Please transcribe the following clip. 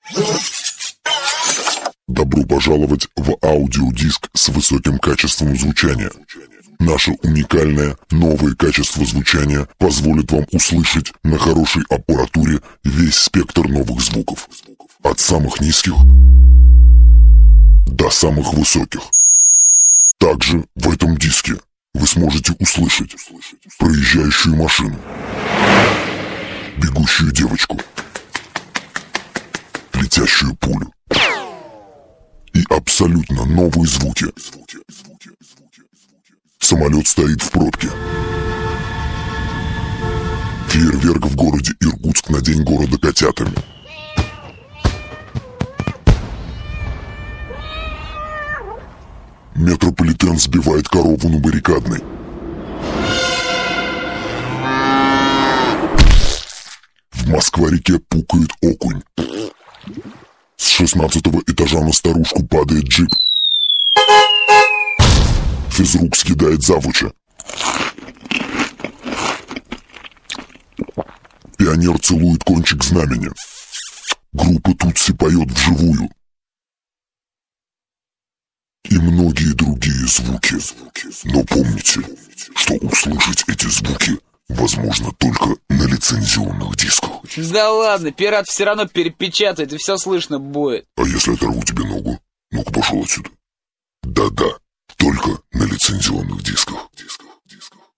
Добро пожаловать в аудиодиск с высоким качеством звучания. Наше уникальное новое качество звучания позволит вам услышать на хорошей аппаратуре весь спектр новых звуков. От самых низких до самых высоких. Также в этом диске вы сможете услышать проезжающую машину, бегущую девочку, летящую пулю и абсолютно новые звуки. Самолет стоит в пробке. Фейерверк в городе Иркутск на день города котятами. Метрополитен сбивает корову на баррикадной. В Москва-реке пукает окунь. С 16-го этажа на старушку падает джип. Физрук скидает завуча. Пионер целует кончик знамени. Группа Тутси поет вживую. И многие другие звуки. Но помните, что услышать эти звуки возможно только на лицензионных дисках. Да ладно, пират все равно перепечатает, и все слышно будет. А если оторву тебе ногу? Ну-ка, пошел отсюда. Да-да, только на лицензионных дисках.